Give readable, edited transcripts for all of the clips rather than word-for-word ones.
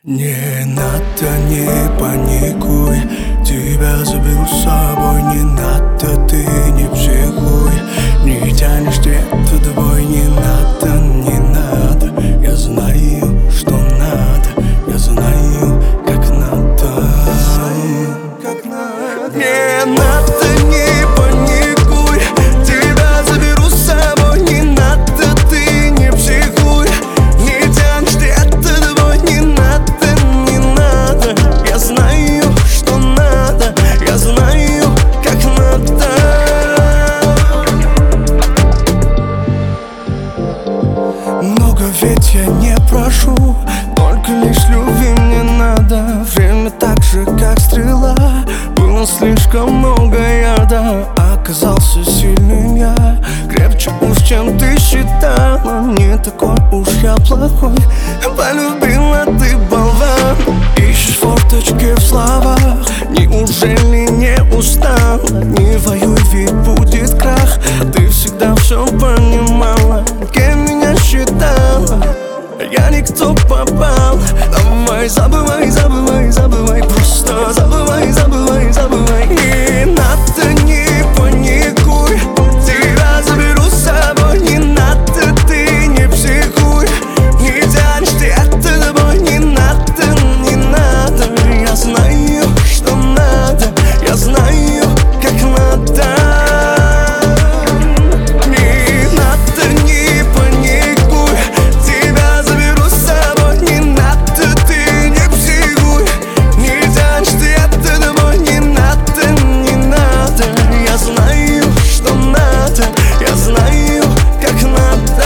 Не надо, не паникуй, тебя заберу с собой. Не надо, ты не психуй, не тянешь где-то двой. Не надо, не надо, я знаю, что надо, я знаю, как надо. Не надо, не паникуй, тебя заберу с собой. Не надо, ты не психуй, не тянешь где-то двой. Не надо, не надо, я знаю, что надо, я знаю, как надо. Много ведь я не прошу, только лишь любви мне надо. Время так же, как стрела, было слишком много яда. Оказался сильным я, крепче уж, чем ты считала. Не такой уж я плохой, полюбила ты, болван. Ищешь форточки в словах, неужели не устала? Не воюй, ведь будет крах, ты всегда все понимала. Кем меня считала, я никто попал. Давай забывай, забывай, забывай, просто забывай, забывай, забывай. Не надо, не паникуй, тебя заберу с собой. Не надо, ты не психуй, не тянешь ты это домой. Не надо, не надо, я знаю, что надо, я знаю, как надо. Не надо, не паникуй, тебя заберу с собой. Не надо, ты не психуй, не тянешь ты это домой. Не надо, не надо, я знаю, что надо, я знаю, как надо.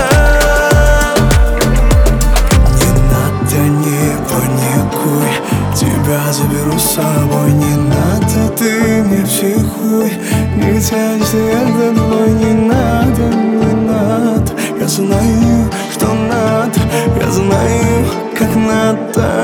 Не надо, не паникуй, тебя заберу с собой. Не надо, ты не психуй, не тянешь ты это домой. Не надо, не надо, я знаю, что надо, я знаю, как надо.